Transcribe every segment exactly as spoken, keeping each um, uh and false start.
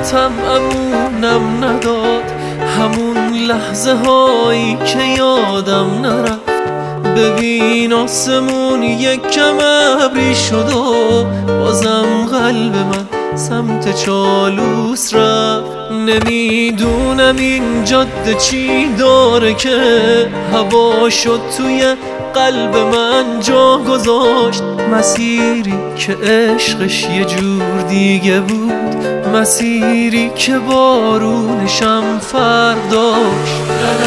خاطراتم امونم نداد، همون لحظه هایی که یادم نرفت. ببین آسمون یک کم ابری شد و بازم قلب من سمت چالوس رفت. نمیدونم این جاده چی داره که هوا شد توی قلب من جا گذاشت. مسیری که عشقش یه جور دیگه بود، مسیری که بارونشم فرق داشت.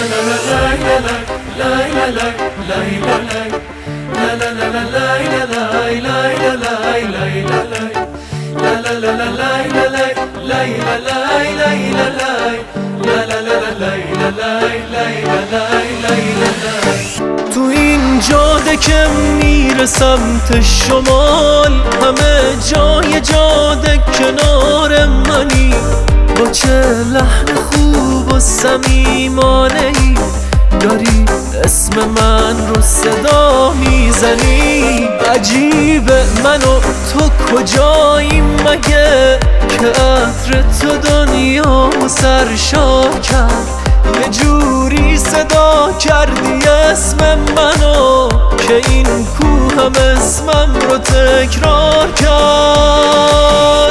تو این جاده که میره سمت شمال، همه جای جاده کنار منی. با چه لحن خوب و صمیمانه‌ای داری اسم من رو صدا میزنی. عجیبه من و تو کجاییم مگه که عطر تو دنیا سرشار کرد. یه جوری صدا کردی اسم منو که این کوه هم اسمم رو تکرار کرد.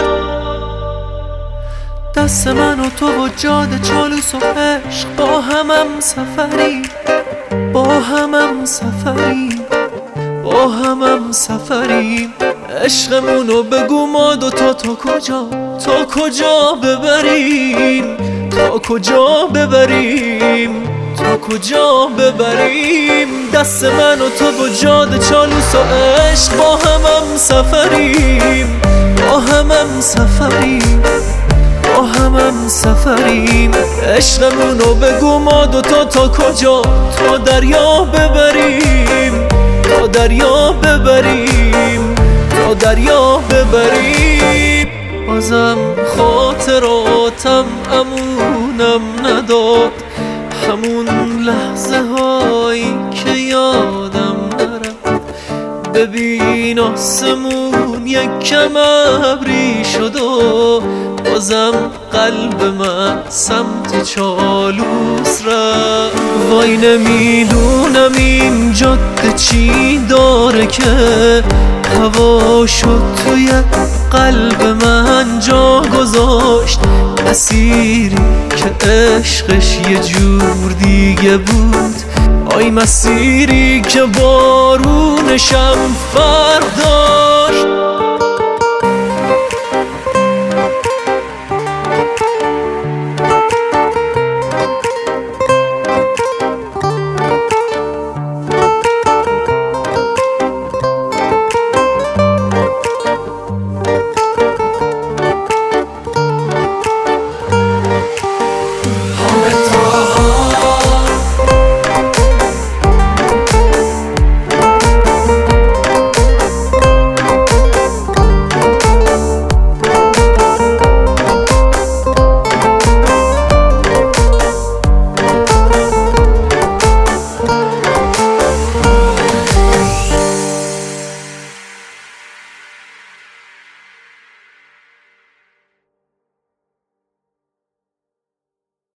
دست من و تو و جاده چالوس و عشق با همم سفری، با همم سفری، با همم سفری. عشقمونو بگو ما دوتا تا کجا، تا کجا ببریم، تا کجا ببریم، تا کجا ببریم. دست من و تو و جاده چالوس و عشق با همم سفریم، با همم سفریم، با همم سفریم. عشقمونو بگو ما دوتا تا کجا، تا دریا ببریم، تا دریا ببریم، تا دریا ببریم. بازم خاطراتم امونم نداد، همون لحظه هایی که یادم نرفت. ببین آسمون یک کم ابری شد و بازم قلب من سمت چالوس رفت. وای نمیدونم این جاده چی داره که هوا شد توی قلب من جا گذاشت. مسیری که عشقش یه جور دیگه بود، آی مسیری که بارونشم فرق داشت.